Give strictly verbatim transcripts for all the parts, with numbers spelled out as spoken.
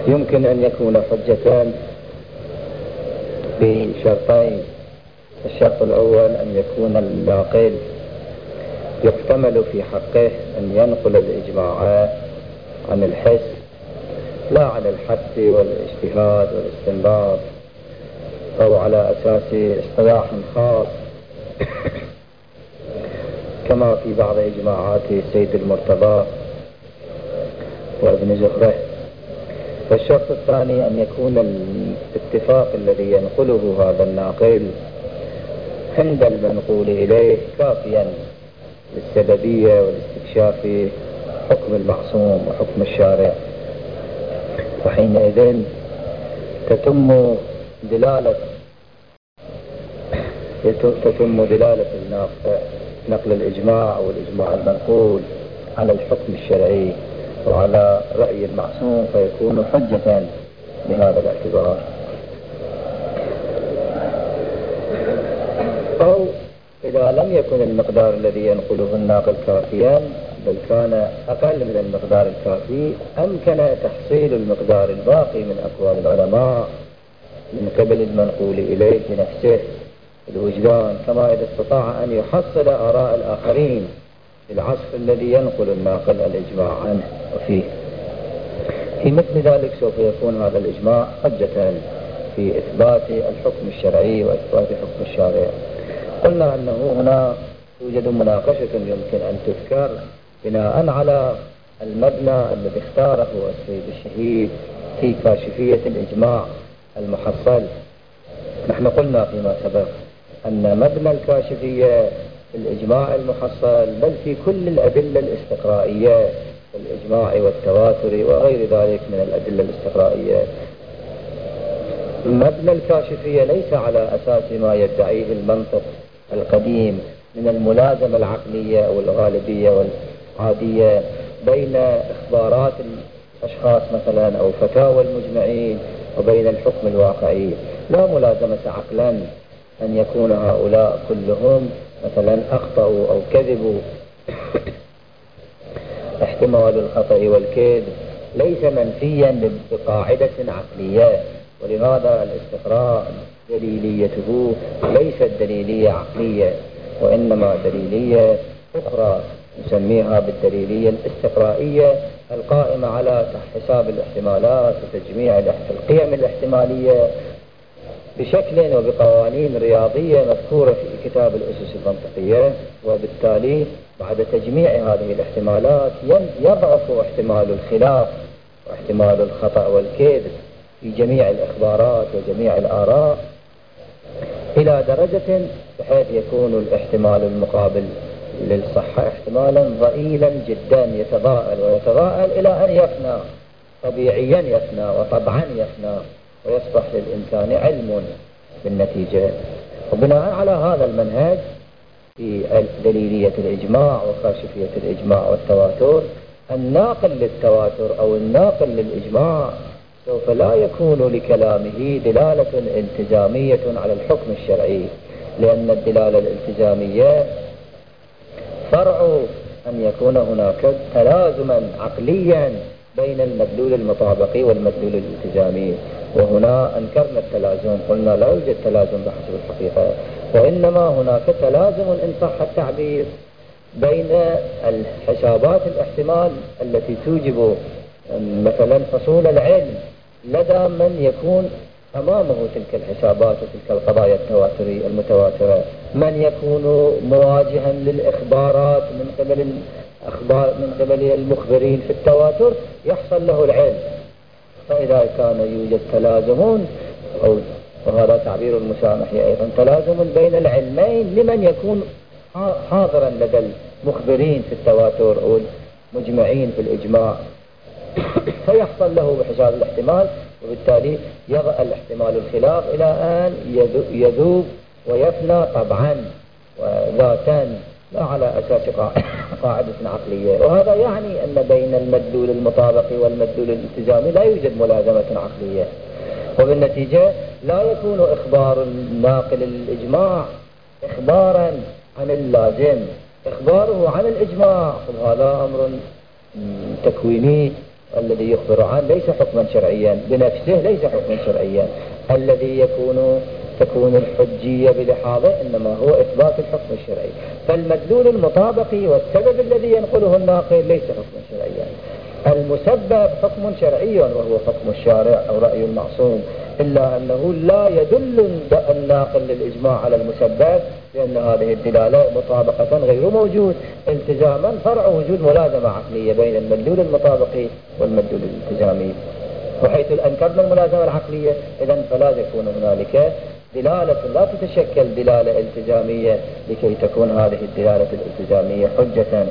يمكن أن يكون حجتان بشرطين. الشرط الأول أن يكون الناقل يحتمل في حقه أن ينقل الإجماع عن الحس لا عن الحث والاجتهاد والاستنباط أو على أساس اصطلاح خاص كما في بعض إجماعات السيد المرتضى وابن زهره. والشرط الثاني أن يكون الاتفاق الذي ينقله هذا الناقل عند المنقول إليه كافيا للسببية والاستكشاف حكم المعصوم وحكم الشارع، وحينئذ تتم دلالة تتم دلالة نقل الإجماع أو الإجماع المنقول على الحكم الشرعي وعلى رأي المعصوم، فيكون حجة بهذا الاعتبار. أو إذا لم يكن المقدار الذي ينقله الناقل كافيا بل كان أقل من المقدار الكافي، أمكن تحصيل المقدار الباقي من أقوال العلماء من قبل المنقول إليه بنفسه الوجدان، كما إذا استطاع أن يحصل آراء الآخرين في العصر الذي ينقل الناقل الإجماع عنه وفيه. في مثل ذلك سوف يكون هذا الإجماع حجة في إثبات الحكم الشرعي وإثبات حكم الشارع. قلنا أنه هنا توجد مناقشة يمكن أن تذكر بناء على المبنى الذي اختاره السيد الشهيد في كاشفية الإجماع المحصل. نحن قلنا فيما سبق أن مبنى الكاشفية في الإجماع المحصل بل في كل الأدلة الاستقرائية الإجماع والتواتر وغير ذلك من الأدلة الاستقرائية. مبنى الكاشفية ليس على أساس ما يدعيه المنطق القديم من الملازمة العقلية أو الغالبية والعادية بين إخبارات الأشخاص مثلا أو فتاوى المجمعين وبين الحكم الواقعي. لا ملازمة عقلا أن يكون هؤلاء كلهم مثلا أخطأوا أو كذبوا. احتمال الخطأ والكذب ليس منفيا بقاعدة عقلية، ولهذا الاستقراء دليليته ليست دليلية عقلية وإنما دليلية أخرى نسميها بالدليلية الاستقرائية القائمة على حساب الاحتمالات وتجميع القيم الاحتمالية بشكل وبقوانين رياضية مذكورة في كتاب الأسس المنطقية. وبالتالي بعد تجميع هذه الاحتمالات يضعف احتمال الخلاف واحتمال الخطأ والكذب في جميع الإخبارات وجميع الآراء إلى درجة بحيث يكون الاحتمال المقابل للصحة احتمالا ضئيلا جدا يتضاءل ويتضاءل إلى أن يفنى طبيعيا، يفنى وطبعا يفنى ويصبح للإنسان علم بالنتيجة. وبناء على هذا المنهج في دليلية الإجماع وكاشفية الإجماع والتواتر، الناقل للتواتر أو الناقل للإجماع سوف لا يكون لكلامه دلالة التزامية على الحكم الشرعي، لأن الدلالة الالتزامية فرع أن يكون هناك تلازما عقليا بين المدلول المطابقي والمدلول الالتزامي، وهنا أنكرنا التلازم، قلنا لا يوجد تلازم بحسب الحقيقة، وإنما هناك تلازم إن صح التعبير بين الحسابات الاحتمال التي توجب مثلا حصول العلم لدى من يكون أمامه تلك الحسابات وتلك القضايا التواترية المتواترة، من يكون مواجها للإخبارات من قبل الأخبار من قبل المخبرين في التواتر يحصل له العلم. فإذا كان يوجد تلازم، أو وهذا تعبير المسامح أيضا، تلازم بين العلمين لمن يكون حاضرا لدى المخبرين في التواتر أو المجمعين في الإجماع، فيحصل له بحساب الاحتمال، وبالتالي يضع الاحتمال الخلاف إلى أن يذوب ويفنى طبعا وذاتا لا على أساس قاعدة عقلية. وهذا يعني أن بين المدلول المطابقي والمدلول الالتزامي لا يوجد ملازمة عقلية، وبالنتيجة لا يكون إخبار الناقل الإجماع إخبارا عن اللازم. إخباره عن الإجماع هذا أمر تكويني الذي يخبر عنه ليس حكما شرعيا بنفسه، ليس حكما شرعيا. الذي يكون تكون الحجية بلحاظه إنما هو إثبات الحكم الشرعي. فالمدلول المطابقي والسبب الذي ينقله الناقل ليس حكما شرعيا. المسبب حكم شرعي وهو حكم الشارع أو رأي المعصوم، إلا أنه لا يدل الناقل للإجماع على المسبب، لأن هذه الدلالة مطابقة غير موجود، التزاما فرع وجود ملازمة عقلية بين المدلول المطابقي والمدلول الالتزامي. وحيث أنكرنا الملازمة العقلية إذن فلا يكون هنالك دلالة، لا تتشكل دلالة التزامية لكي تكون هذه الدلالة الالتزامية حجة،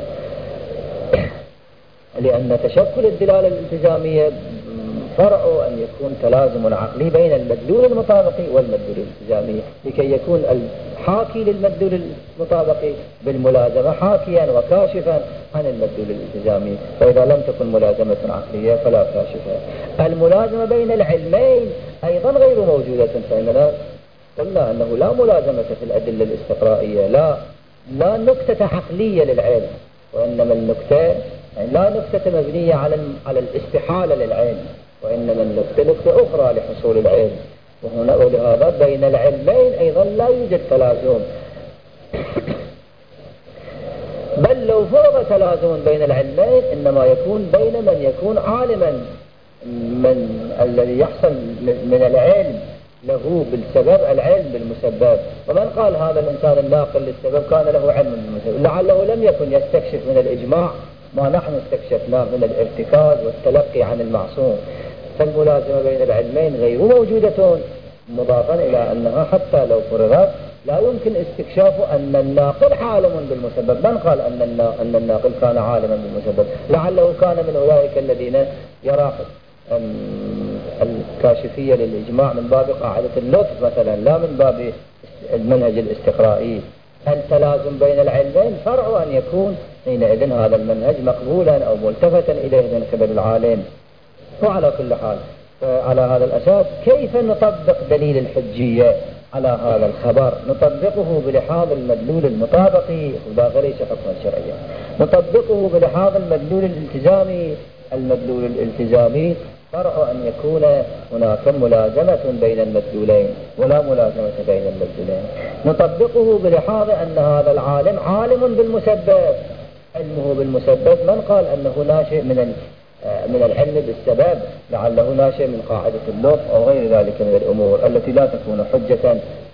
لأن تشكل الدلالة الالتزامية فرع أن يكون تلازم عقلي بين المدلول المطابقي والمدلول الالتزامي، لكي يكون الحاكي للمدلول المطابقي بالملازمة حاكيا وكاشفا عن المدلول الالتزامي. فإذا لم تكن ملازمة عقلية فلا كاشفة. الملازمة بين العلمين أيضا غير موجودة، فإننا قلنا أنه لا ملازمة في الأدلة الاستقرائية، لا لا نكتة عقلية للعلم، وإنما النكتة يعني لا نكتة مبنية على على الاستحالة للعلم، وإنما النكتة نكتة أخرى لحصول العلم. وهنا ولهذا بين العلمين أيضا لا يوجد تلازم، بل لو فرض تلازم بين العلمين إنما يكون بين من يكون عالما، من الذي يحصل من العلم له بالسبب العلم بالمسبب. ومن قال هذا الإنسان الناقل للسبب كان له علم بالمسبب، لعله لم يكن يستكشف من الإجماع ما نحن استكشفناه من الارتكاز والتلقي عن المعصوم. فالملازمة بين العلمين غير موجودة، مضافا إلى أنها حتى لو فرضت لا يمكن استكشاف أن الناقل عالم بالمسبب. من قال أن الناقل كان عالما بالمسبب؟ لعله كان من أولئك الذين يرى الكاشفية للإجماع من باب قاعدة اللطف مثلا، لا من باب المنهج الاستقرائي. التلازم بين العلمين فرع أن يكون حينئذ هذا المنهج مقبولا أو ملتفتا إليه من قبل العالم. وعلى كل حال على هذا الأساس كيف نطبق دليل الحجية على هذا الخبر؟ نطبقه بلحاظ المدلول المطابقي، وهذا ليس حكما شرعيا. نطبقه بلحاظ المدلول الالتزامي، المدلول الالتزامي فرع أن يكون هناك ملازمة بين المدلولين ولا ملازمة بين المدلولين. نطبقه بلحاظ أن هذا العالم عالم بالمسبب، علمه بالمسبب. من قال أنه ناشئ من من العلم بالسبب؟ لعله ناشئ من قاعدة اللطف أو غير ذلك من الأمور التي لا تكون حجة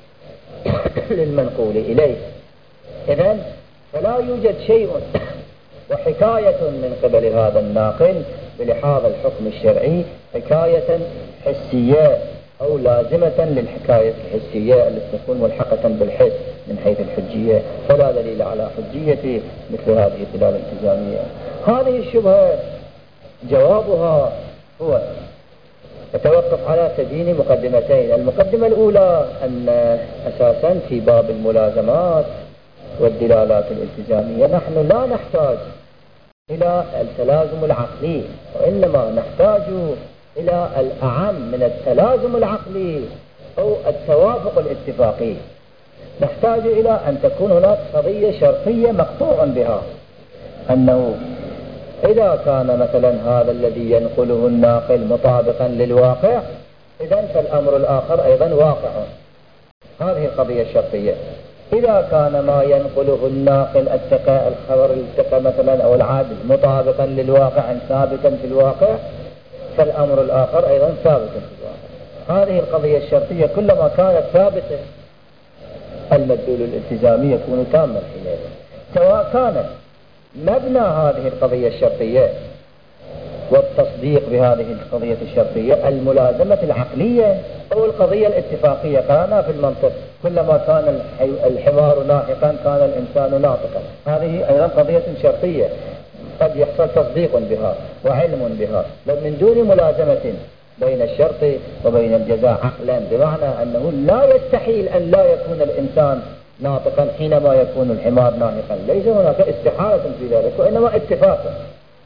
للمنقول إليه. إذن فلا يوجد شيء وحكاية من قبل هذا الناقل بلحاظ الحكم الشرعي حكاية حسية أو لازمة للحكاية الحسية التي تكون ملحقة بالحس من حيث الحجية، فلا دليل على حجية مثل هذه الدلالة الالتزامية. هذه الشبهة جوابها هو يتوقف على تبيين مقدمتين. المقدمة الأولى أن أساسا في باب الملازمات والدلالات الالتزامية نحن لا نحتاج إلى التلازم العقلي، وإنما نحتاج إلى الأعم من التلازم العقلي أو التوافق الاتفاقي. نحتاج إلى أن تكون هناك قضية شرطية مقطوع بها، أنه إذا كان مثلا هذا الذي ينقله الناقل مطابقا للواقع إذن فالأمر الآخر أيضا واقع. هذه القضية الشرطية. إذا كان ما ينقله الناقل التقى الخبر التقى مثلا أو العادل مطابقا للواقع ثابتا في الواقع فالأمر الآخر أيضا ثابتا في الواقع. هذه القضية الشرطية كلما كانت ثابتة المدلول الالتزامي يكون تاما حينئذ، سواء كان مبنى هذه القضية الشرطية والتصديق بهذه القضية الشرطية الملازمة العقلية أو القضية الاتفاقية. قرانا في المنطق كلما كان الحمار ناطقا كان الإنسان ناطقا، هذه أيضا قضية شرطية قد يحصل تصديق بها وعلم بها من دون ملازمة بين الشرط وبين الجزاء عقلا، بمعنى أنه لا يستحيل أن لا يكون الإنسان ناطقا حينما يكون الحمار ناطقا، ليس هناك استحالة في ذلك وإنما اتفاق.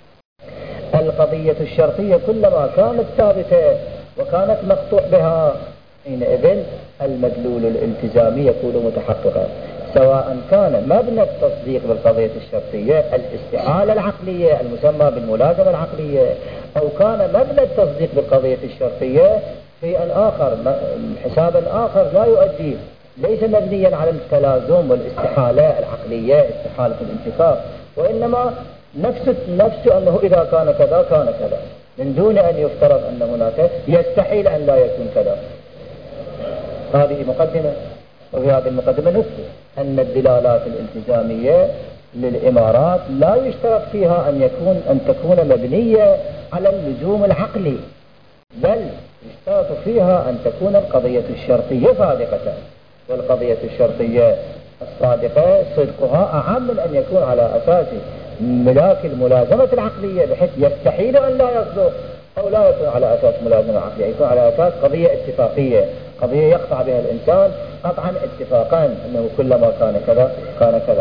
القضية الشرطية كلما كانت ثابتة وكانت مقطوع بها حينئذ المدلول الالتزامي يكون متحققا. سواء كان مبنى التصديق بالقضية الشرطية الاستحالة العقلية المسمى بالملازمة العقلية، أو كان مبنى التصديق بالقضية الشرطية شيئا آخر حسابا آخر لا يؤدي، ليس مبنيا على التلازم والاستحالة العقلية استحالة الانتفاق، وإنما نفس نفس أنه إذا كان كذا كان كذا، من دون أن يفترض أن هناك يستحيل أن لا يكون كذا. هذه مقدمة، وفي هذه المقدمة نثبت أن الدلالات الالتزامية للإمارات لا يشترط فيها أن يكون أن تكون مبنية على اللزوم العقلي، بل يشترط فيها أن تكون القضية الشرطية صادقة، والقضية الشرطية الصادقة صدقها أعم من أن يكون على أساس ملاك الملازمة العقلية، بحيث يستحيل أن لا يصدق، أو لا يكون على أساس ملازمة عقلية، يكون على أساس قضية اتفاقية، قضية يقطع بها الإنسان قطعا اتفاقا أنه كلما كان كذا كان كذا.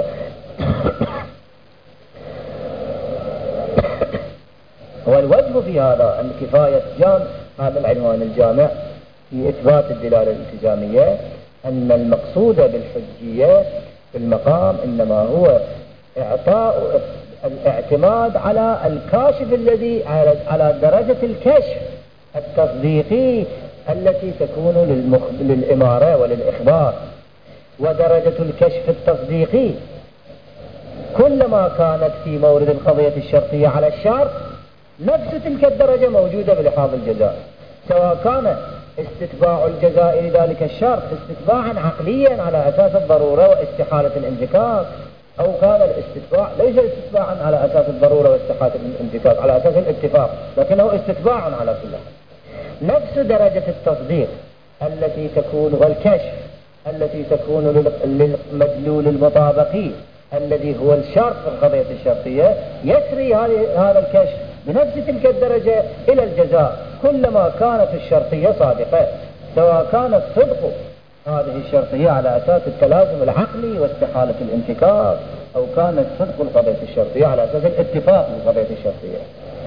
والوجه في هذا أن كفاية جامع هذا العنوان الجامع في إثبات الدلالة الالتزامية أن المقصود بالحجية في المقام إنما هو إعطاء الاعتماد على الكاشف الذي على درجة الكشف التصديقي التي تكون للمخ... للإمارة وللإخبار، ودرجة الكشف التصديقي كلما كانت في مورد القضية الشرطية على الشرط نفس تلك الدرجة موجودة بلحاظ الجزاء، سواء كان استتباع الجزاء لذلك الشرط استتباعا عقليا على أساس الضرورة واستحالة الانفكاك، أو كان الاستتباع ليس استتباعا على أساس الضرورة واستحالة الانفكاك على أساس الاتفاق، لكنه استتباع على كل حال. نفس درجة التصديق التي تكون والكشف التي تكون للمدلول المطابقي الذي هو الشرط في القضية الشرطية، يسري هذا الكشف بنفس تلك الدرجة إلى الجزاء كلما كانت الشرطية صادقة، سواء كان الصدق هذه الشرطية على أساس التلازم العقلي واستحالة الانفكاك، أو كان الصدق القضية الشرطية على أساس الاتفاق في القضية الشرطية.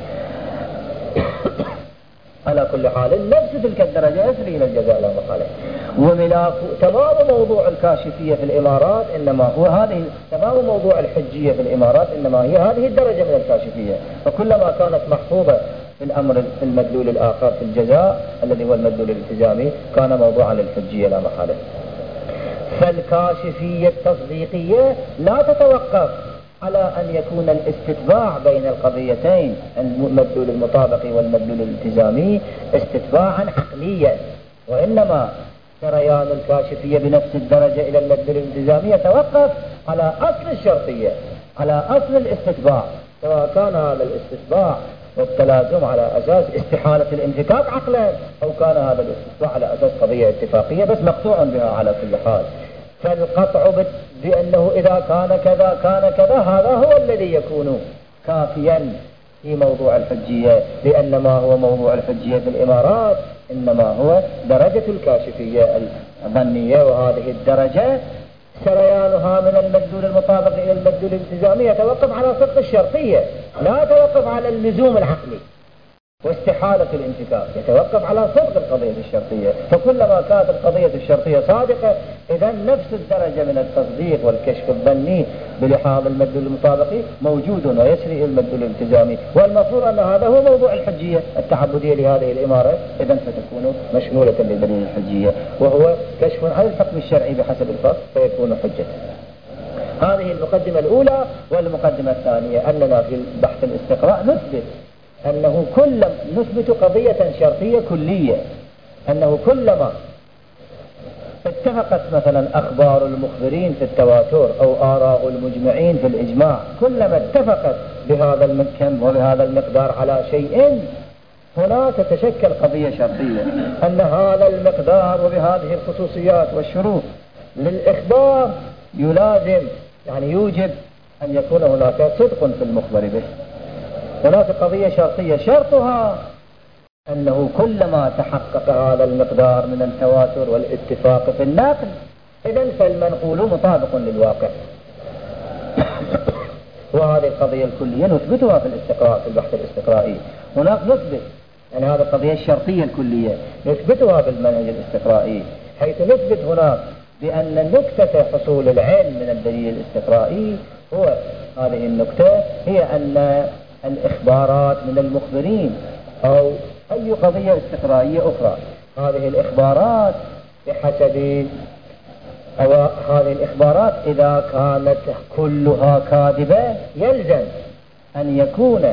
على كل حال نفس تلك الدرجة يسري إلى الجزاء لا محالة. وملاك تمام موضوع الكاشفية في الإمارات إنما هو هذه، تمام موضوع الحجية في الإمارات إنما هي هذه الدرجة من الكاشفية، فكلما كانت محفوظة في الأمر في المدلول الآخر في الجزاء الذي هو المدلول الالتزامي كان موضوعا للحجية لا محالة. فالكاشفية التصديقية لا تتوقف على أن يكون الاستتباع بين القضيتين المدلول المطابقي والمدلول الالتزامي استتباعا عقليا، وإنما سريان الكاشفية بنفس الدرجة إلى المدلول الالتزامي يتوقف على أصل الشرطية، على أصل الاستتباع، سواء كان هذا الاستتباع والتلازم على أساس استحالة الانفكاك عقلا، أو كان هذا الاستتباع على أساس قضية اتفاقية بس مقطوع بها على كل حال. فالقطع بأنه إذا كان كذا كان كذا هذا هو الذي يكون كافيا في موضوع الحجية، لأن ما هو موضوع الحجية في الإمارات إنما هو درجة الكاشفية الظنية، وهذه الدرجة سريانها من المدلول المطابق إلى المدلول الالتزامي يتوقف على صدق الشرطية، لا يتوقف على اللزوم العقلي واستحالة الانفكاك، يتوقف على صدق القضية الشرطية. فكلما كانت القضية الشرطية صادقة إذا نفس الدرجة من التصديق والكشف الظني بلحاظ المدلول المطابقي موجود ويسري المدلول الالتزامي، والمفروض أن هذا هو موضوع الحجية التعبدية لهذه الإمارة، إذا فتكون مشمولة لدليل الحجية وهو كشف عن الحكم الشرعي بحسب الفصل فيكون حجة. هذه المقدمة الأولى. والمقدمة الثانية أننا في بحث الاستقراء نثبت أنه كل نثبت قضية شرطية كلية، أنه كلما اتفقت مثلا أخبار المخبرين في التواتر أو آراء المجمعين في الإجماع، كلما اتفقت بهذا الكم وبهذا المقدار على شيء هنا تتشكل قضية شرطية، أن هذا المقدار وبهذه الخصوصيات والشروط للإخبار يلازم يعني يوجب أن يكون هناك صدق في المخبر به. هناك قضية شرطية شرطها أنه كلما تحقق هذا المقدار من التواتر والاتفاق في النقل إذن فالمنقول مطابق للواقع. وهذه القضية الكلية نثبتها في الاستقراء في البحث الاستقرائي. هناك نثبت يعني هذه القضية الشرطية الكلية نثبتها بالمنهج الاستقرائي، حيث نثبت هناك بأن نكتة حصول العلم من الدليل الاستقرائي هو هذه النكتة، هي أن الإخبارات من المخبرين أو أي قضية استقرائية أخرى، هذه الإخبارات بحسب أو هذه الإخبارات إذا كانت كلها كاذبة يلزم أن يكون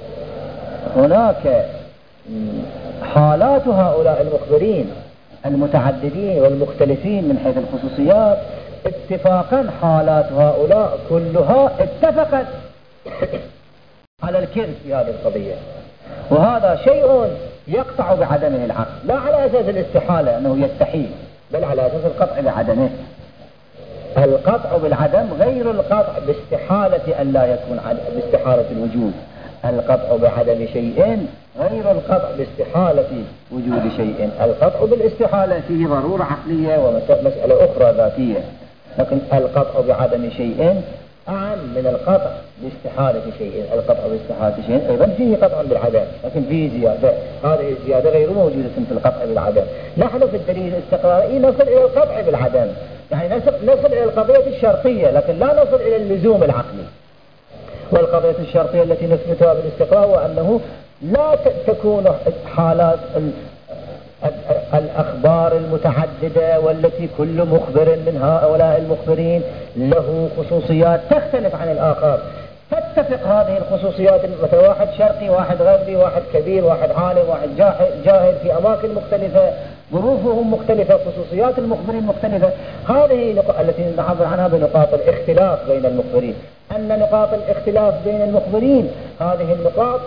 هناك حالات هؤلاء المخبرين المتعددين والمختلفين من حيث الخصوصيات اتفاقا حالات هؤلاء كلها اتفقت على الكذب في هذه القضية، وهذا شيء يقطع بعدمه العقل، لا على أساس الاستحالة أنه يستحيل، بل على أساس القطع بعدمه. القطع بالعدم غير القطع باستحالة أن لا يكون باستحالة الوجود. القطع بعدم شيء غير القطع باستحالة وجود شيء. القطع بالاستحالة فيه ضرورة عقلية ومسألة أخرى ذاتية، لكن القطع بعدم شيء أعم من القطع باستحالة شيء. القطع باستحالة شيء أيضا فيه قطع بالعدم، لكن فيه زيادة، هذه الزيادة غير موجودة في القطع بالعدم. نحن في الدليل الاستقرائي نصل إلى القطع بالعدم، يعني نصل إلى القضية الشرطية، لكن لا نصل إلى اللزوم العقلي. والقضية الشرطية التي نثبتها بالاستقراء وأنه لا تكون حالات الأخبار المتعددة والتي كل مخبر من هؤلاء المخبرين له خصوصيات تختلف عن الآخر، تتفق هذه الخصوصيات، مثلا واحد شرقي، واحد غربي، واحد كبير، واحد عالم، واحد جاهل في أماكن مختلفة، ظروفهم مختلفة، خصوصيات المخبرين مختلفة. هذه التي نعبر عنها بنقاط الاختلاف بين المخبرين، أن نقاط الاختلاف بين المخبرين هذه النقاط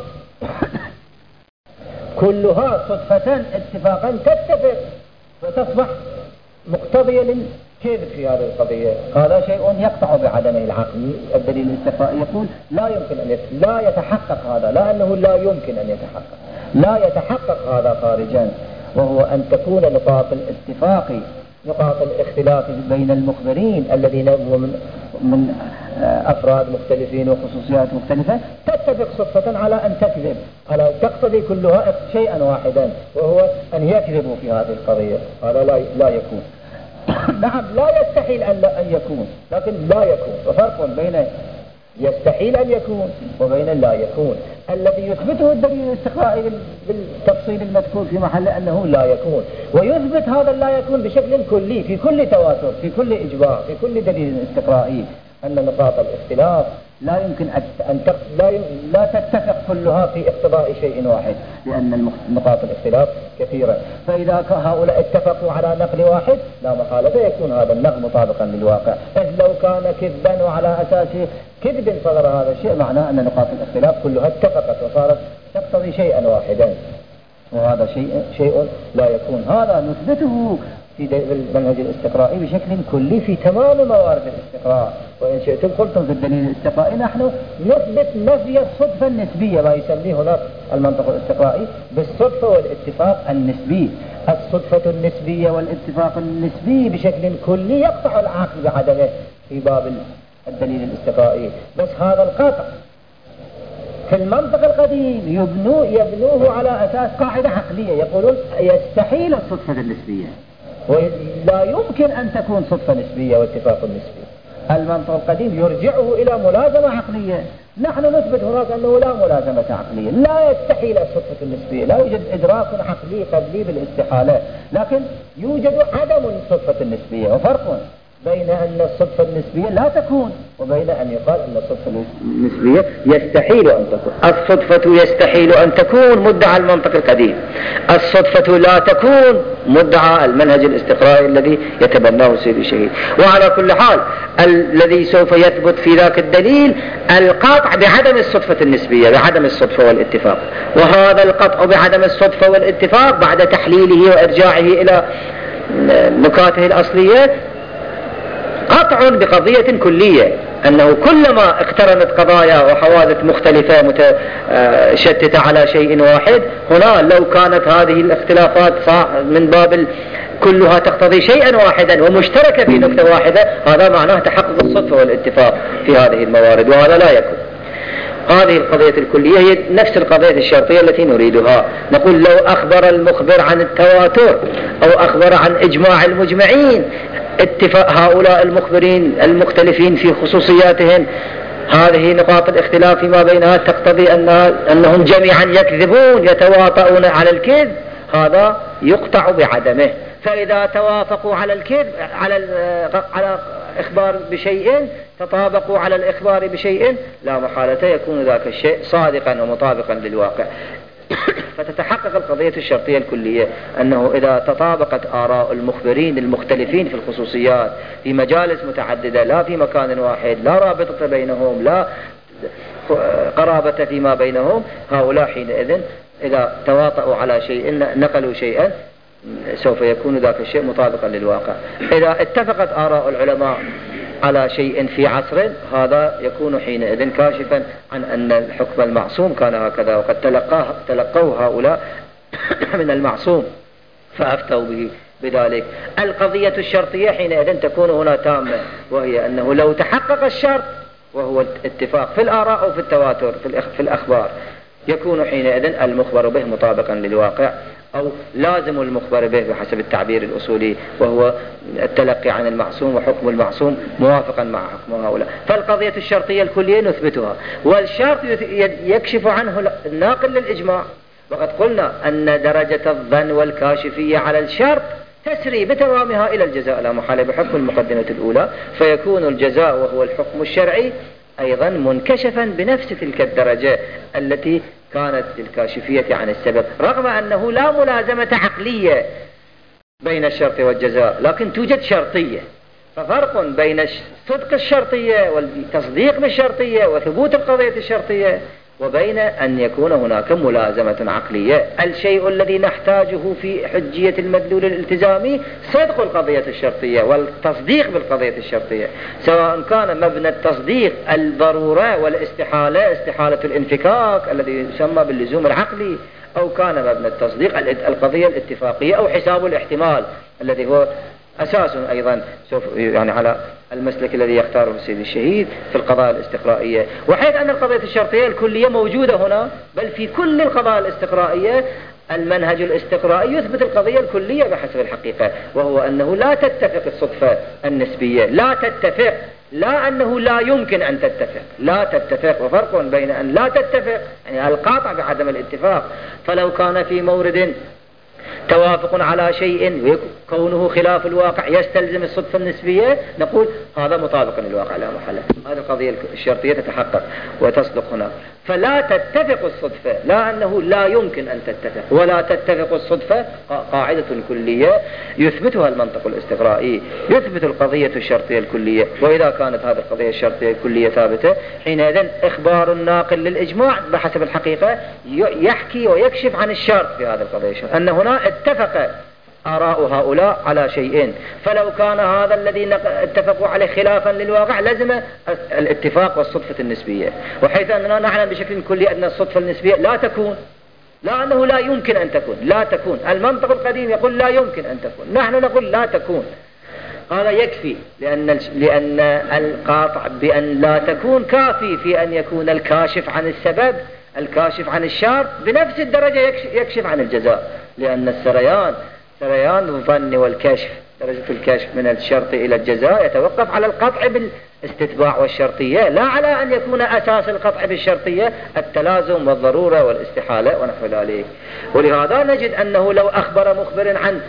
كلها صدفة اتفاقا تتفق وتصبح مقتضية للكذب في هذه القضية. هذا شيء يقطع بعدمه العقل. الدليل الاستقرائي يقول لا يمكن أن يت... لا يتحقق هذا، لا أنه لا يمكن أن يتحقق، لا يتحقق هذا خارجا، وهو أن تكون نقاط الاتفاق نقاط الاختلاف بين المخبرين الذين هم من, من أفراد مختلفين وخصوصيات مختلفة تتفق صدفة على أن تكذب، على تقتضي كلها شيئا واحدا، وهو أن يكذبوا في هذه القضية. هذا لا لا يكون. نعم لا يستحيل أن لا أن يكون، لكن لا يكون، وفرق بين يستحيل أن يكون وبين لا يكون. الذي يثبته الدليل الاستقرائي بالتفصيل المذكور في محل أنه لا يكون، ويثبت هذا لا يكون بشكل كلي في كل تواتر، في كل إجماع، في كل دليل استقرائي، أن نقاط الاختلاف لا يمكن أن لا لا تتفق كلها في اقتضاء شيء واحد، لأن نقاط الاختلاف كثيرة. فإذا هؤلاء اتفقوا على نقل واحد لا محالة يكون هذا النقل مطابقا للواقع، إذ لو كان كذبا وعلى أساس كذب صدر هذا الشيء معناه أن نقاط الاختلاف كلها اتفقت وصارت تقتضي شيئا واحدا، وهذا شيء شيء لا يكون. هذا نثبته في المنهج الاستقرائي بشكل كلي في تمام موارد الاستقراء. وإن شئتم قلتم في الدليل الاستقرائي نحن نثبت نفي الصدفة النسبية، ما يسميه هناك المنطق الاستقرائي بالصدفة والاتفاق النسبي. الصدفة النسبية والاتفاق النسبي بشكل كلي يقطع العقل بعدمه في باب الدليل الاستقرائي. بس هذا القطع في المنطق القديم يبنوه, يبنوه على أساس قاعدة عقلية، يقولون يستحيل الصدفة النسبية ولا يمكن أن تكون صدفة نسبية واتفاق نسبي. المنطق القديم يرجعه إلى ملازمة عقلية، نحن نثبت هناك أنه لا ملازمة عقلية، لا يستحيل الصدفة النسبية، لا يوجد إدراك عقلي قبلي بالاستحالة، لكن يوجد عدم الصدفة النسبية. وفرق بين أن الصدفة النسبية لا تكون وبين أن يقال أن الصدفة النسبية يستحيل أن تكون. الصدفة يستحيل أن تكون مدعى المنطق القديم، الصدفة لا تكون مدعى المنهج الاستقرائي الذي يتبناه سيد الشهيد. وعلى كل حال الذي سوف يثبت في ذاك الدليل القطع بعدم الصدفة النسبية، بعدم الصدفة والاتفاق، وهذا القطع بعدم الصدفة والاتفاق بعد تحليله وإرجاعه إلى نكاته الأصلية قطع بقضية كلية، أنه كلما اقترنت قضايا وحوادث مختلفة متشتتة على شيء واحد، هنا لو كانت هذه الاختلافات من باب كلها تقتضي شيئا واحدا ومشتركة في نقطة واحدة، هذا معناه تحقق الصدفة والاتفاق في هذه الموارد، وهذا لا يكون. هذه القضية الكلية هي نفس القضية الشرطية التي نريدها. نقول لو أخبر المخبر عن التواتر أو أخبر عن إجماع المجمعين اتفاق هؤلاء المخبرين المختلفين في خصوصياتهم، هذه نقاط الاختلاف فيما بينها تقتضي أن أنهم جميعا يكذبون يتواطؤون على الكذب، هذا يقطع بعدمه. فإذا توافقوا على الكذب على على إخبار بشيء، تطابقوا على الإخبار بشيء، لا محالة يكون ذاك الشيء صادقا ومطابقا للواقع. فتتحقق القضية الشرطية الكلية، أنه إذا تطابقت آراء المخبرين المختلفين في الخصوصيات في مجالس متعددة، لا في مكان واحد، لا رابطة بينهم، لا قرابة فيما بينهم، هؤلاء حينئذ إذا تواطؤوا على شيء نقلوا شيئا سوف يكون ذاك الشيء مطابقا للواقع. إذا اتفقت آراء العلماء على شيء في عصر، هذا يكون حينئذ كاشفا عن أن الحكم المعصوم كان هكذا، وقد تلقاه تلقوا هؤلاء من المعصوم فأفتوا به بذلك. القضية الشرطية حينئذ تكون هنا تامة، وهي أنه لو تحقق الشرط وهو الاتفاق في الآراء أو في التواتر في الأخبار، يكون حينئذ المخبر به مطابقا للواقع، أو لازم المخبر به بحسب التعبير الأصولي، وهو التلقي عن المعصوم وحكم المعصوم موافقا مع حكم هؤلاء. فالقضية الشرطية الكلية نثبتها، والشرط يكشف عنه الناقل للإجماع. وقد قلنا أن درجة الظن والكاشفية على الشرط تسري بتمامها إلى الجزاء لا محالة بحكم المقدمة الأولى، فيكون الجزاء وهو الحكم الشرعي أيضا منكشفا بنفس تلك الدرجة التي كانت الكاشفية عن السبب، رغم أنه لا ملازمة عقلية بين الشرط والجزاء، لكن توجد شرطية. ففرق بين صدق الشرطية والتصديق بالشرطية وثبوت القضية الشرطية، وبين أن يكون هناك ملازمة عقلية. الشيء الذي نحتاجه في حجية المدلول الالتزامي صدق القضية الشرطية والتصديق بالقضية الشرطية، سواء كان مبنى التصديق الضرورة والاستحالة، استحالة الانفكاك الذي يسمى باللزوم العقلي، أو كان مبنى التصديق القضية الاتفاقية أو حساب الاحتمال الذي هو أساس أيضا سوف يعني على المسلك الذي يختاره السيد الشهيد في القضايا الاستقرائية. وحيث أن القضية الشرطية الكلية موجودة هنا، بل في كل القضايا الاستقرائية، المنهج الاستقرائي يثبت القضية الكلية بحسب الحقيقة، وهو أنه لا تتفق الصدفة النسبية، لا تتفق، لا أنه لا يمكن أن تتفق، لا تتفق. وفرق بين أن لا تتفق يعني القاطع بعدم الاتفاق. فلو كان في مورد توافق على شيء وكونه خلاف الواقع يستلزم الصدفة النسبية، نقول هذا مطابق للواقع لا محالة. هذه القضية الشرطية تتحقق وتصدق هنا. فلا تتفق الصدفة، لا أنه لا يمكن أن تتفق، ولا تتفق الصدفة قاعدة كلية يثبتها المنطق الاستقرائي، يثبت القضية الشرطية الكلية. وإذا كانت هذه القضية الشرطية الكلية ثابتة، حينئذ إخبار الناقل للإجماع بحسب الحقيقة يحكي ويكشف عن الشرط في هذه القضية الشرطية، أن هنا اتفق آراء هؤلاء على شيء، فلو كان هذا الذي اتفقوا عليه خلافا للواقع لزم الاتفاق والصدفة النسبية. وحيث أننا نعلم بشكل كلي أن الصدفة النسبية لا تكون، لا أنه لا يمكن أن تكون، لا تكون. المنطق القديم يقول لا يمكن أن تكون، نحن نقول لا تكون. هذا يكفي، لأن لأن القاطع بأن لا تكون كافي في أن يكون الكاشف عن السبب، الكاشف عن الشرط بنفس الدرجة يكشف عن الجزاء، لأن السريان سريان الظن والكشف، درجة الكشف من الشرط إلى الجزاء يتوقف على القطع بالاستتباع والشرطية، لا على أن يكون أساس القطع بالشرطية التلازم والضرورة والاستحالة ونحو ذلك. ولهذا نجد أنه لو أخبر مخبر عن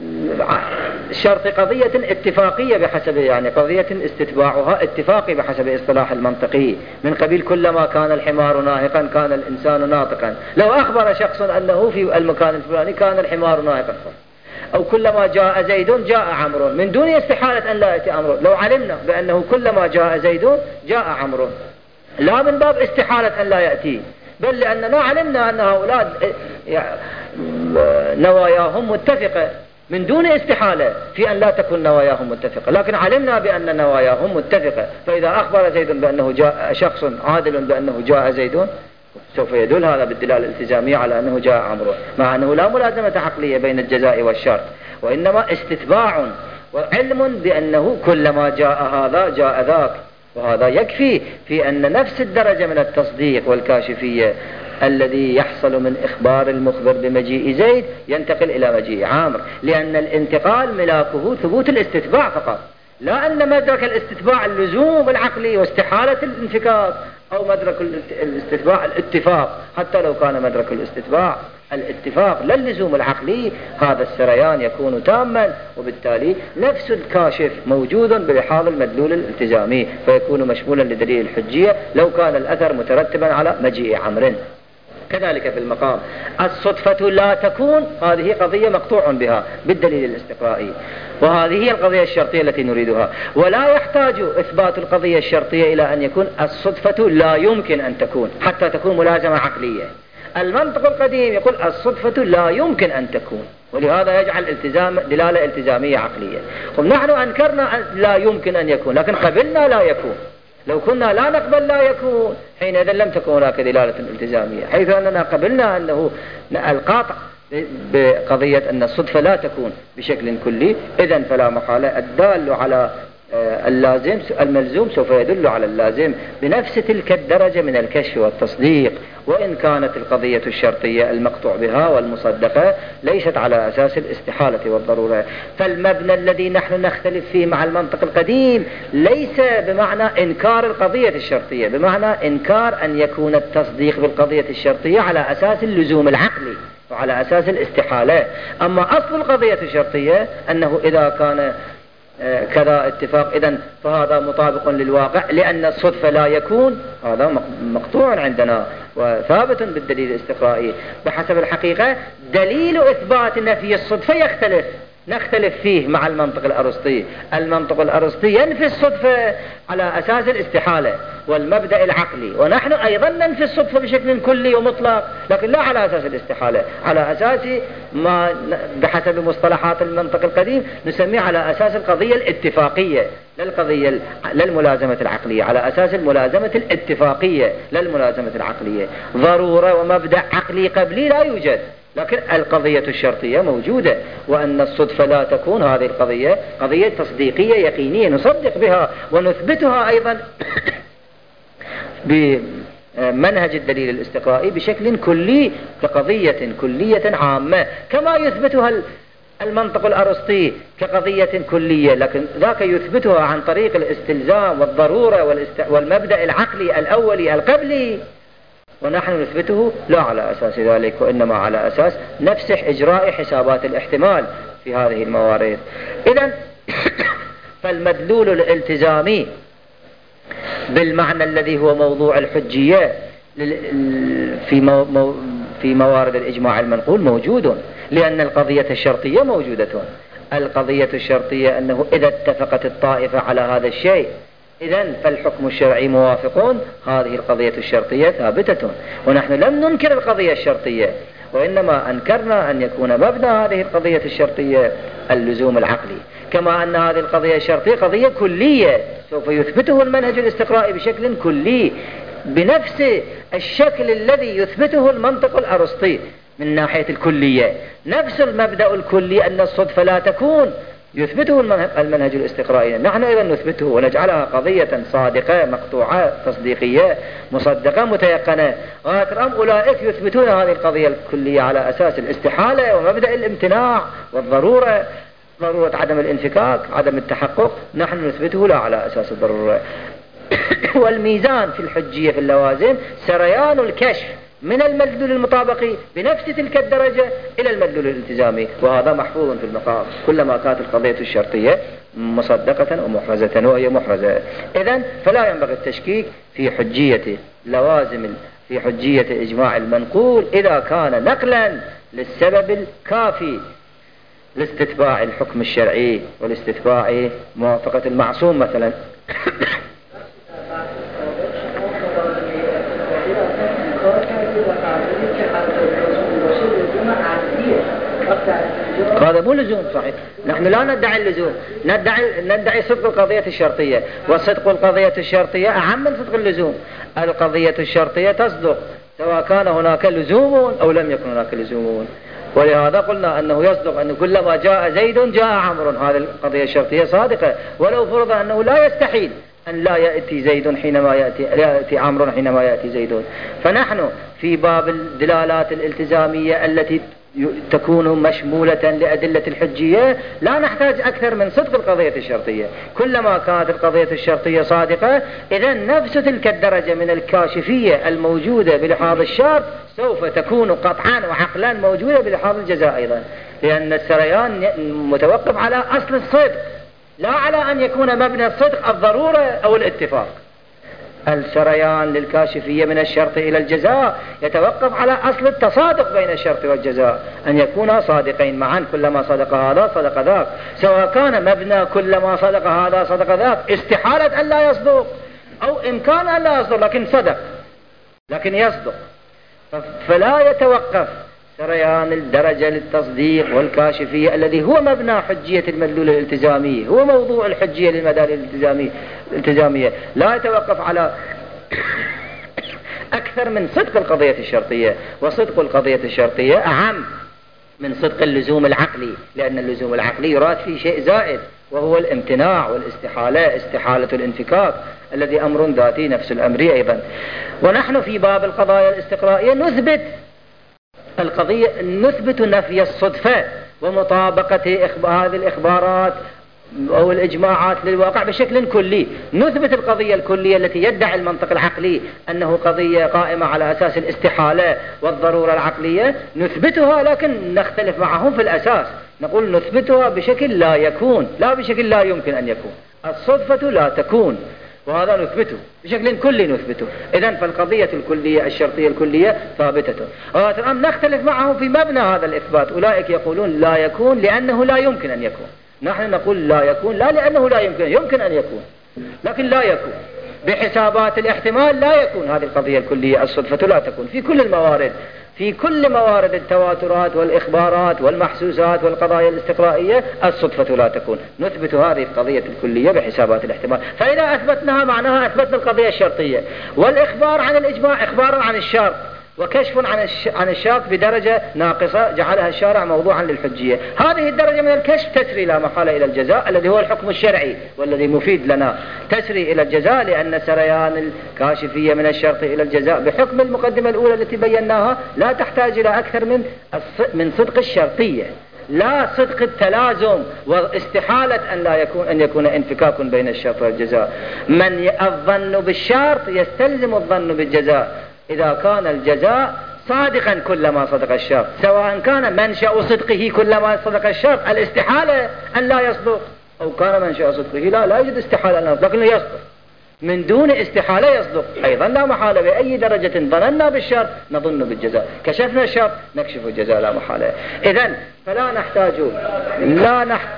شرط قضية اتفاقية بحسب يعني قضية استتباعها اتفاقي بحسب اصطلاح المنطقي، من قبيل كلما كان الحمار ناهقا كان الإنسان ناطقا. لو أخبر شخص أنه في المكان الفلاني كان الحمار ناهقا، أو كلما جاء زيد جاء عمرو، من دون استحالة أن لا يأتي عمرو. لو علمنا بأنه كلما جاء زيد جاء عمرو، لا من باب استحالة أن لا يأتي، بل لأننا علمنا أن هؤلاء نواياهم متفقة من دون استحالة في أن لا تكون نواياهم متفقة، لكن علمنا بأن نواياهم متفقة. فإذا أخبر زيد بأنه جاء شخص عادل بأنه جاء زيد، سوف يدل هذا بالدلالة الالتزامية على أنه جاء عمرو، مع أنه لا ملازمة عقلية بين الجزاء والشرط، وإنما استتباع وعلم بأنه كلما جاء هذا جاء ذاك. وهذا يكفي في أن نفس الدرجة من التصديق والكاشفية الذي يحصل من إخبار المخبر بمجيء زيد ينتقل إلى مجيء عامر، لأن الانتقال ملاكه ثبوت الاستتباع فقط، لا أن مدرك الاستتباع اللزوم العقلي واستحالة الانفكاك، أو مدرك الاستتباع الاتفاق، حتى لو كان مدرك الاستتباع الاتفاق لا اللزوم العقلي، هذا السريان يكون تاما، وبالتالي نفس الكاشف موجود بحال المدلول الالتزامي، فيكون مشمولا لدليل الحجية لو كان الأثر مترتبا على مجيء عمر. كذلك في المقام الصدفة لا تكون، هذه قضية مقطوع بها بالدليل الاستقرائي، وهذه هي القضية الشرطية التي نريدها، ولا يحتاج إثبات القضية الشرطية إلى أن يكون الصدفة لا يمكن أن تكون حتى تكون ملازمة عقلية. المنطق القديم يقول الصدفة لا يمكن أن تكون، ولهذا يجعل التزام دلالة التزامية عقلية. ونحن أنكرنا لا يمكن أن يكون، لكن قبلنا لا يكون. لو كنا لا نقبل لا يكون حينئذ لم تكن هناك دلالة التزامية، حيث أننا قبلنا أنه القاطع بقضية أن الصدفة لا تكون بشكل كلي، إذن فلا محالة الدال على اللازم الملزوم سوف يدل على اللازم بنفس تلك الدرجة من الكشف والتصديق، وإن كانت القضية الشرطية المقطوع بها والمصدقة ليست على أساس الاستحالة والضرورة. فالمبنى الذي نحن نختلف فيه مع المنطق القديم ليس بمعنى إنكار القضية الشرطية، بمعنى إنكار أن يكون التصديق بالقضية الشرطية على أساس اللزوم العقلي وعلى أساس الاستحالة. أما أصل القضية الشرطية أنه إذا كان كذا اتفاق إذن فهذا مطابق للواقع، لأن الصدفة لا يكون، هذا مقطوع عندنا وثابت بالدليل الاستقرائي. بحسب الحقيقة دليل إثبات نفي الصدفة يختلف، نختلف فيه مع المنطق الأرسطي. المنطق الأرسطي ينفي الصدفة على أساس الاستحالة والمبدأ العقلي، ونحن أيضا ننفي الصدفة بشكل كلي ومطلق، لكن لا على أساس الاستحالة، على أساس ما بحسب مصطلحات المنطق القديم نسميه على أساس القضية الاتفاقية للقضية للملازمة العقلية، على أساس الملازمة الاتفاقية للملازمة العقلية. ضرورة ومبدأ عقلي قبلي لا يوجد، لكن القضية الشرطية موجودة، وأن الصدفة لا تكون هذه القضية قضية تصديقية يقينية نصدق بها ونثبتها أيضا بمنهج الدليل الاستقرائي بشكل كلي كقضية كلية عامة، كما يثبتها المنطق الأرسطي كقضية كلية، لكن ذاك يثبتها عن طريق الاستلزام والضرورة والمبدأ العقلي الأولي القبلي، ونحن نثبته لا على أساس ذلك، وإنما على أساس نفسح إجراء حسابات الاحتمال في هذه الموارد. إذن فالمدلول الالتزامي بالمعنى الذي هو موضوع الحجية في مو في موارد الإجماع المنقول موجود، لأن القضية الشرطية موجودة. القضية الشرطية أنه إذا اتفقت الطائفة على هذا الشيء إذن فالحكم الشرعي موافقون، هذه القضية الشرطية ثابتة، ونحن لم ننكر القضية الشرطية، وإنما أنكرنا أن يكون مبنى هذه القضية الشرطية اللزوم العقلي، كما أن هذه القضية الشرطية قضية كلية سوف يثبته المنهج الاستقرائي بشكل كلي بنفس الشكل الذي يثبته المنطق الأرسطي من ناحية الكلية. نفس المبدأ الكلي أن الصدفة لا تكون يثبته المنهج الاستقرائي، نحن أيضا نثبته ونجعلها قضية صادقة مقطوعة تصديقية مصدقة متيقنة. غاترام أولئك يثبتون هذه القضية الكلية على أساس الاستحالة ومبدأ الامتناع والضرورة، ضرورة عدم الانفكاك عدم التحقق، نحن نثبته لا على أساس الضرورة. والميزان في الحجية في اللوازم سريان الكشف من المدلول المطابقي بنفس تلك الدرجة إلى المدلول الالتزامي، وهذا محفوظ في المقام كلما كانت القضية الشرطية مصدقة ومحرزة، وهي محرزة. إذن فلا ينبغي التشكيك في حجية لوازم في حجية إجماع المنقول إذا كان نقلا للسبب الكافي لاستتباع الحكم الشرعي والاستتباع موافقة المعصوم مثلا. هذا مو لزوم صحيح، نحن لا ندعي اللزوم، ندعي ندعي صدق القضية الشرطية، وصدق القضية الشرطية أهم من صدق اللزوم. القضية الشرطية تصدق سواء كان هناك لزوم أو لم يكن هناك لزوم، ولهذا قلنا أنه يصدق أن كلما جاء زيد جاء عمرو، هذه القضية الشرطية صادقة، ولو فرض أنه لا يستحيل أن لا يأتي زيد حينما يأتي, لا يأتي عمرو حينما يأتي زيد. فنحن في باب الدلالات الالتزامية التي تكون مشمولة لأدلة الحجية لا نحتاج أكثر من صدق القضية الشرطية. كلما كانت القضية الشرطية صادقة إذا نفس تلك الدرجة من الكاشفية الموجودة بلحاظ الشرط سوف تكون قطعا وعقلا موجودة بلحاظ الجزاء أيضا، لأن السريان متوقف على أصل الصدق لا على أن يكون مبنى الصدق الضرورة أو الاتفاق. السريان للكاشفية من الشرط إلى الجزاء يتوقف على أصل التصادق بين الشرط والجزاء، أن يكونا صادقين معا، كلما صدق هذا صدق ذاك، سواء كان مبنى كلما صدق هذا صدق ذاك استحالة أن لا يصدق أو إمكان أن لا يصدق، لكن صدق لكن يصدق. فلا يتوقف سريان الدرجة للتصديق والكاشفية الذي هو مبنى حجية المدلول الالتزامي، هو موضوع الحجية للمدالول الالتزامية، لا يتوقف على أكثر من صدق القضية الشرطية. وصدق القضية الشرطية أهم من صدق اللزوم العقلي، لأن اللزوم العقلي يراد فيه شيء زائد وهو الامتناع والاستحالة، استحالة الانفكاك الذي أمر ذاتي نفس الأمر أيضا. ونحن في باب القضايا الاستقرائية نثبت القضية، نثبت نفي الصدفة ومطابقة هذه الإخبارات أو الإجماعات للواقع بشكل كلي. نثبت القضية الكلية التي يدعي المنطق العقلي أنه قضية قائمة على أساس الاستحالة والضرورة العقلية، نثبتها لكن نختلف معهم في الأساس، نقول نثبتها بشكل لا يكون لا بشكل لا يمكن أن يكون. الصدفة لا تكون، وهذا نثبته بشكل كلي نثبته. إذن فالقضية الكلية الشرطية الكلية ثابتة. الآن نختلف معهم في مبنى هذا الإثبات. أولئك يقولون لا يكون لأنه لا يمكن أن يكون، نحن نقول لا يكون لا لأنه لا يمكن، يمكن أن يكون لكن لا يكون بحسابات الاحتمال. لا يكون هذه القضية الكلية الصدفة لا تكون في كل الموارد، في كل موارد التواترات والإخبارات والمحسوسات والقضايا الاستقرائية الصدفة لا تكون. نثبت هذه القضية الكلية بحسابات الاحتمال. فإذا أثبتناها معناها أثبتنا القضية الشرطية. والإخبار عن الإجماع إخبار عن الشرط وكشف عن عن الشاك بدرجة ناقصة جعلها الشارع موضوعا للحجية. هذه الدرجة من الكشف تسري لا محالة إلى الجزاء الذي هو الحكم الشرعي والذي مفيد لنا، تسري إلى الجزاء لأن سريان الكاشفية من الشرط إلى الجزاء بحكم المقدمة الأولى التي بيناها لا تحتاج إلى أكثر من من صدق الشرطية، لا صدق التلازم واستحالة أن لا يكون أن يكون انفكاك بين الشرط والجزاء. من الظن بالشرط يستلزم الظن بالجزاء إذا كان الجزاء صادقا كلما صدق الشرط، سواء كان منشأ صدقه كلما صدق الشرط الاستحالة أن لا يصدق، أو كان منشأ صدقه لا لا يوجد استحالة أن لا يصدق لكنه يصدق. من دون استحالة يصدق أيضا لا محالة. بأي درجة ظننا بالشرط نظن بالجزاء، كشفنا الشرط نكشف الجزاء لا محالة. إذن فلا نحتاج لا نحتاج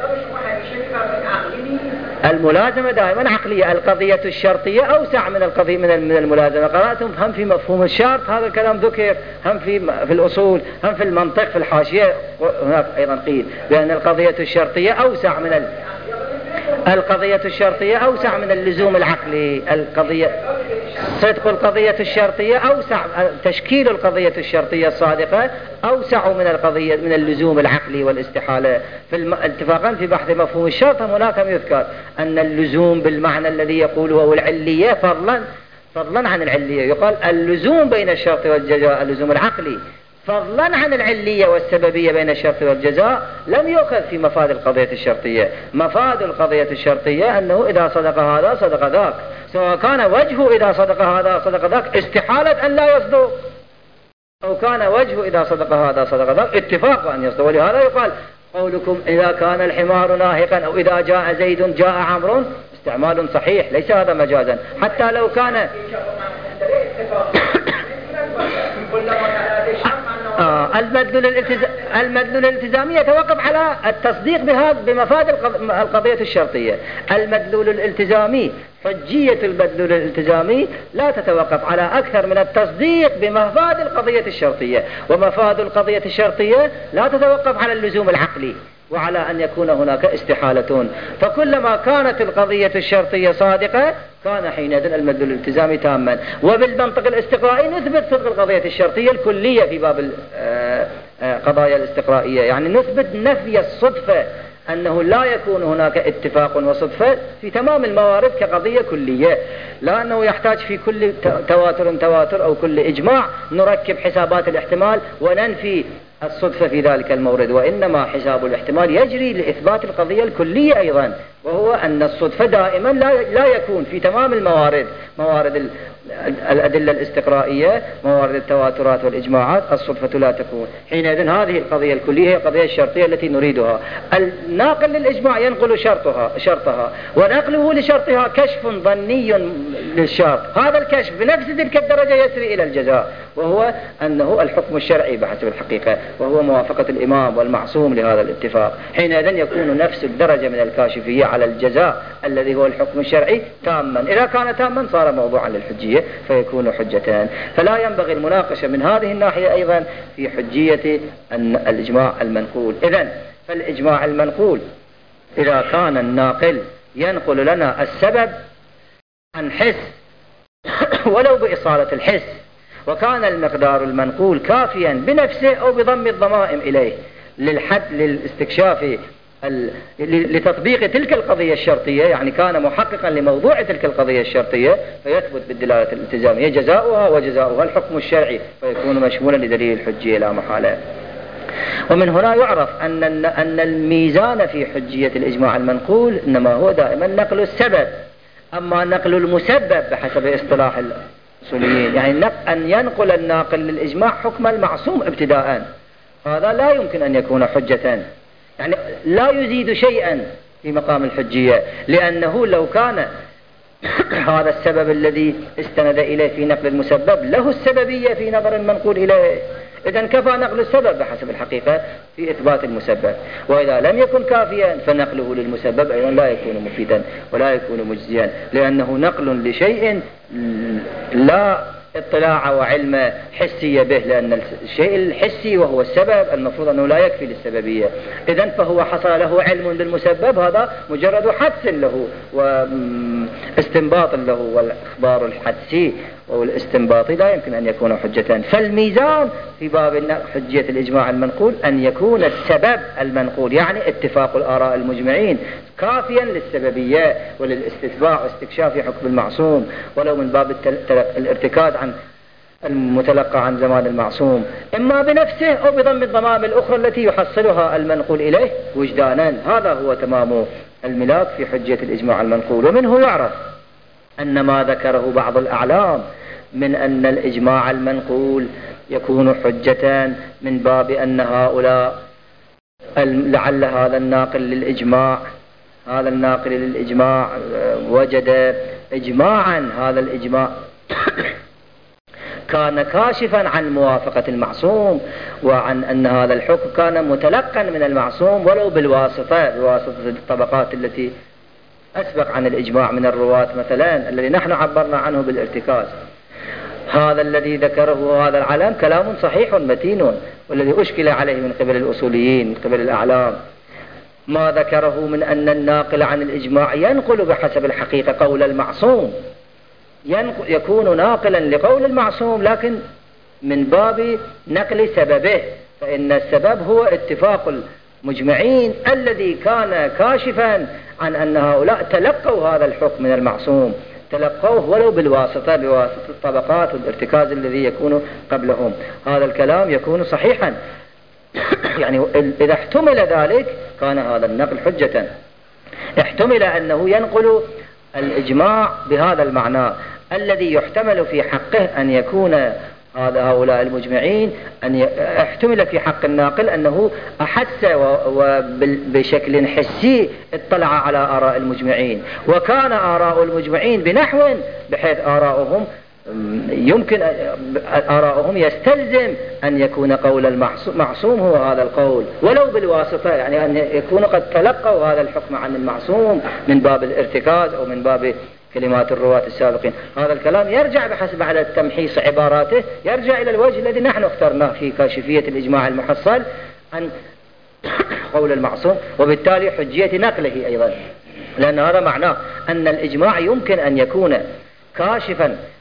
الملازمة دائما عقلية. القضية الشرطية أوسع من القضية من الملازمة. قرأتم هم في مفهوم الشرط هذا الكلام ذكر، هم في في الأصول، هم في المنطق في الحاشية هناك أيضا قيل بأن القضية الشرطية أوسع من ال... القضية الشرطية أوسع من اللزوم العقلي. القضية صدق القضية الشرطية أوسع، تشكيل القضية الشرطية الصادقة أوسع من القضية من اللزوم العقلي والاستحالة. في الم... اتفاقا في بحث مفهوم الشرط هناك يذكر أن اللزوم بالمعنى الذي يقوله هو العلية فضلا فضلا عن العلية. يقال اللزوم بين الشرط والجزاء اللزوم العقلي فضلا عن العلية والسببية بين الشرط والجزاء لم يؤخذ في مفاد القضية الشرطية. مفاد القضية الشرطية أنه إذا صدق هذا صدق ذاك، سواء كان وجهه إذا صدق هذا صدق ذاك استحالة أن لا يصدق، أو كان وجهه إذا صدق هذا صدق ذاك اتفاق أن يصدق. ولهذا يقال قولكم إذا كان الحمار ناهقا أو إذا جاء زيد جاء عمرو استعمال صحيح، ليس هذا مجازا. حتى لو كان آه المدلول الالتزام المدلول الالتزامي يتوقف على التصديق بهذا بمفاد القضية الشرطية. المدلول الالتزامي حجية المدلول الالتزامي لا تتوقف على أكثر من التصديق بمفاد القضية الشرطية، ومفاد القضية الشرطية لا تتوقف على اللزوم العقلي وعلى أن يكون هناك استحالتون. فكلما كانت القضية الشرطية صادقة كان حينئذ المدلول الالتزامي تاما. وبالمنطق الاستقرائي نثبت صدق القضية الشرطية الكلية في باب القضايا الاستقرائية، يعني نثبت نفي الصدفة أنه لا يكون هناك اتفاق وصدفة في تمام الموارد كقضية كلية، لا أنه يحتاج في كل تواتر تواتر أو كل إجماع نركب حسابات الاحتمال وننفي الصدفة في ذلك المورد، وإنما حساب الاحتمال يجري لإثبات القضية الكلية أيضا، وهو أن الصدفة دائما لا لا يكون في تمام الموارد، موارد الأدلة الاستقرائية، موارد التواترات والإجماعات، الصدفة لا تكون. حينئذ هذه القضية الكلية هي القضية الشرطية التي نريدها. الناقل للإجماع ينقل شرطها شرطها ونقله لشرطها كشف ظني للشرط، هذا الكشف بنفس تلك الدرجة يسري إلى الجزاء، وهو أنه الحكم الشرعي بحسب الحقيقة، وهو موافقة الإمام والمعصوم لهذا الاتفاق. حينئذ يكون نفس الدرجة من الكاشفية على الجزاء الذي هو الحكم الشرعي تاما، إذا كان تاما صار موضوعا للحجية فيكون حجتان. فلا ينبغي المناقشة من هذه الناحية أيضا في حجية الإجماع المنقول. إذن فالإجماع المنقول إذا كان الناقل ينقل لنا السبب عن حس ولو بإصالة الحس، وكان المقدار المنقول كافيا بنفسه أو بضم الضمائم إليه للحد للاستكشاف لتطبيق تلك القضية الشرطية، يعني كان محققا لموضوع تلك القضية الشرطية، فيثبت بالدلالة الالتزامية جزاؤها وجزاؤها الحكم الشرعي، فيكون مشمولا لدليل الحجية لا محالة. ومن هنا يعرف أن أن الميزان في حجية الإجماع المنقول إنما هو دائما نقل السبب، أما نقل المسبب بحسب اصطلاح الأصوليين يعني أن ينقل الناقل للإجماع حكم المعصوم ابتداء، هذا لا يمكن أن يكون حجة، يعني لا يزيد شيئا في مقام الحجية، لأنه لو كان هذا السبب الذي استند إليه في نقل المسبب له السببية في نظر المنقول إليه، إذن كفى نقل السبب بحسب الحقيقة في إثبات المسبب. وإذا لم يكن كافيا فنقله للمسبب أيضا لا يكون مفيدا ولا يكون مجزيا، لأنه نقل لشيء لا اطلاع وعلم حسي به، لأن الشيء الحسي وهو السبب المفروض أنه لا يكفي للسببية. إذن فهو حصل له علم بالمسبب، هذا مجرد حدس له واستنباط له، والإخبار الحدسي والاستنباطي لا يمكن أن يكون حجة. فالميزان في باب حجية الإجماع المنقول أن يكون السبب المنقول، يعني اتفاق الآراء المجمعين، كافيا للسببية وللاستتباع واستكشاف حكم المعصوم، ولو من باب الارتكاز عن المتلقى عن زمان المعصوم، إما بنفسه أو بضم الضمائم الأخرى التي يحصلها المنقول إليه وجدانا. هذا هو تمام الملاك في حجية الإجماع المنقول. ومنه يعرف أن ما ذكره بعض الأعلام من أن الإجماع المنقول يكون حجة من باب أن هؤلاء لعل هذا الناقل للإجماع هذا الناقل للإجماع وجد إجماعا، هذا الإجماع كان كاشفا عن موافقة المعصوم، وعن أن هذا الحكم كان متلقا من المعصوم ولو بالواسطة بواسطة الطبقات التي أسبق عن الإجماع من الرواة مثلا الذي نحن عبرنا عنه بالارتكاز. هذا الذي ذكره هذا العلم كلام صحيح متين، والذي أشكل عليه من قبل الأصوليين من قبل الأعلام ما ذكره من أن الناقل عن الإجماع ينقل بحسب الحقيقة قول المعصوم، يكون ناقلا لقول المعصوم لكن من باب نقل سببه، فإن السبب هو اتفاق المجمعين الذي كان كاشفا عن أن هؤلاء تلقوا هذا الحكم من المعصوم، تلقوه ولو بالواسطة بواسطة الطبقات والارتكاز الذي يكون قبلهم. هذا الكلام يكون صحيحا يعني إذا احتمل ذلك كان هذا النقل حجة. احتمل أنه ينقل الإجماع بهذا المعنى الذي يحتمل في حقه أن يكون هذا هؤلاء المجمعين، أن احتمل في حق الناقل أنه أحس وبشكل حسي اطلع على آراء المجمعين، وكان آراء المجمعين بنحو بحيث آراؤهم يمكن آراؤهم يستلزم أن يكون قول المعصوم هو هذا القول ولو بالواسطة، يعني أن يكونوا قد تلقوا هذا الحكم عن المعصوم من باب الارتكاز أو من باب كلمات الرواة السابقين. هذا الكلام يرجع بحسب على التمحيص عباراته يرجع إلى الوجه الذي نحن اخترناه في كاشفية الإجماع المحصل عن قول المعصوم، وبالتالي حجية نقله أيضا، لأن هذا معناه أن الإجماع يمكن أن يكون كاشفا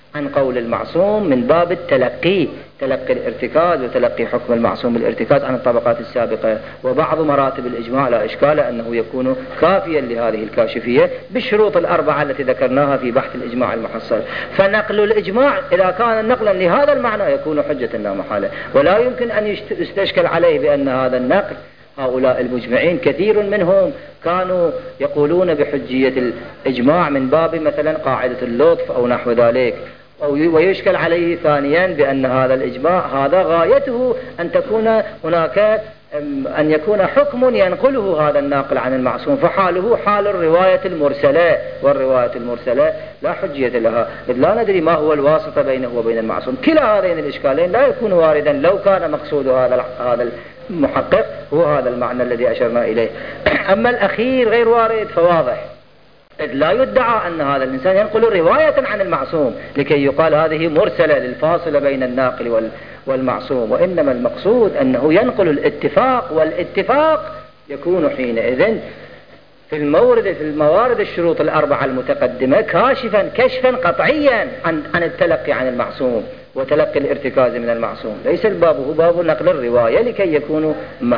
عن قول المعصوم من باب التلقي، تلقي الارتكاز وتلقي حكم المعصوم بالارتكاز عن الطبقات السابقة. وبعض مراتب الإجماع لا إشكال أنه يكون كافيا لهذه الكاشفية بالشروط الأربعة التي ذكرناها في بحث الإجماع المحصل. فنقل الإجماع إذا كان نقلا لهذا المعنى يكون حجة لا محالة، ولا يمكن أن يستشكل عليه بأن هذا النقل هؤلاء المجمعين كثير منهم كانوا يقولون بحجية الإجماع من باب مثلا قاعدة اللطف أو نحو ذلك، ويشكل عليه ثانيا بأن هذا الإجماع هذا غايته أن تكون هناك أن يكون حكم ينقله هذا الناقل عن المعصوم، فحاله حال الرواية المرسلة، والرواية المرسلة لا حجية لها إذ لا ندري ما هو الواسطة بينه وبين المعصوم. كلا هذين الإشكالين لا يكون واردا لو كان مقصود هذا هذا المحقق هو هذا المعنى الذي أشرنا إليه. أما الأخير غير وارد فواضح، إذ لا يدعى أن هذا الإنسان ينقل رواية عن المعصوم لكي يقال هذه مرسلة للفاصلة بين الناقل والمعصوم، وإنما المقصود أنه ينقل الاتفاق، والاتفاق يكون حينئذ في المورد في الموارد الشروط الأربعة المتقدمة كاشفا كشفا قطعيا عن عن التلقي عن المعصوم وتلقي الارتكاز من المعصوم. ليس الباب هو باب نقل الرواية لكي يكونوا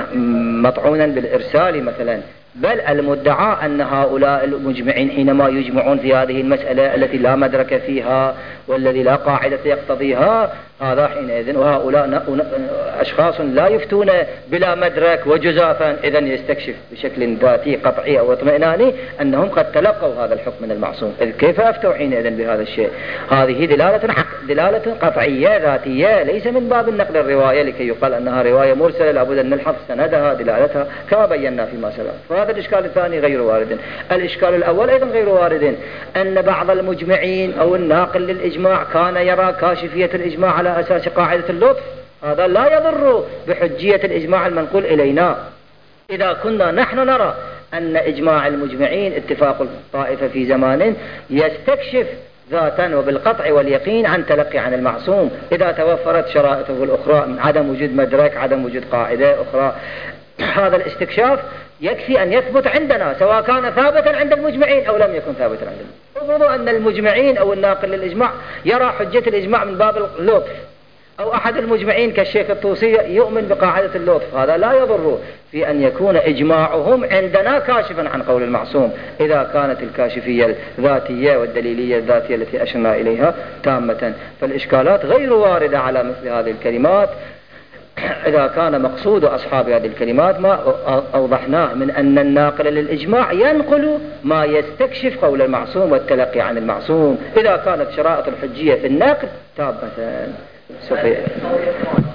مطعونا بالإرسال مثلا، بل المدعى أن هؤلاء المجمعين حينما يجمعون في هذه المسألة التي لا مدرك فيها والذي لا قاعدة يقتضيها هذا حينئذ، وهؤلاء أشخاص لا يفتون بلا مدرك وجزافا، إذا يستكشف بشكل ذاتي قطعي أو اطمئناني أنهم قد تلقوا هذا الحكم من المعصوم. إذ كيف أفتوا حينئذ بهذا الشيء؟ هذه دلالة دلالة قطعية ذاتية، ليس من باب النقل الرواية لكي يقال أنها رواية مرسلة لابد أن نلحظ سندها دلالتها كما بينا فيما سبق. فهذا الإشكال الثاني غير وارد. الإشكال الأول أيضا غير وارد، أن بعض المجمعين أو الناقل للإجماع كان يرى كاشفية الإجماع على أساس قاعدة اللطف. هذا لا يضر بحجية الإجماع المنقول إلينا إذا كنا نحن نرى أن إجماع المجمعين اتفاق الطائفة في زمان يستكشف ذاتا وبالقطع واليقين عن تلقي عن المعصوم إذا توفرت شرائطه الأخرى من عدم وجود مدرك، عدم وجود قاعدة أخرى. هذا الاستكشاف يكفي أن يثبت عندنا سواء كان ثابتا عند المجمعين أو لم يكن ثابتا عندنا. افرضوا أن المجمعين أو الناقل للإجماع يرى حجة الإجماع من باب اللطف، أو أحد المجمعين كالشيخ الطوسي يؤمن بقاعدة اللطف، هذا لا يضر في أن يكون إجماعهم عندنا كاشفا عن قول المعصوم إذا كانت الكاشفية الذاتية والدليلية الذاتية التي أشرنا إليها تامة. فالإشكالات غير واردة على مثل هذه الكلمات إذا كان مقصود أصحاب هذه الكلمات ما أوضحناه من أن الناقل للإجماع ينقل ما يستكشف قول المعصوم والتلقي عن المعصوم إذا كانت شرائط الحجية في النقل تامة.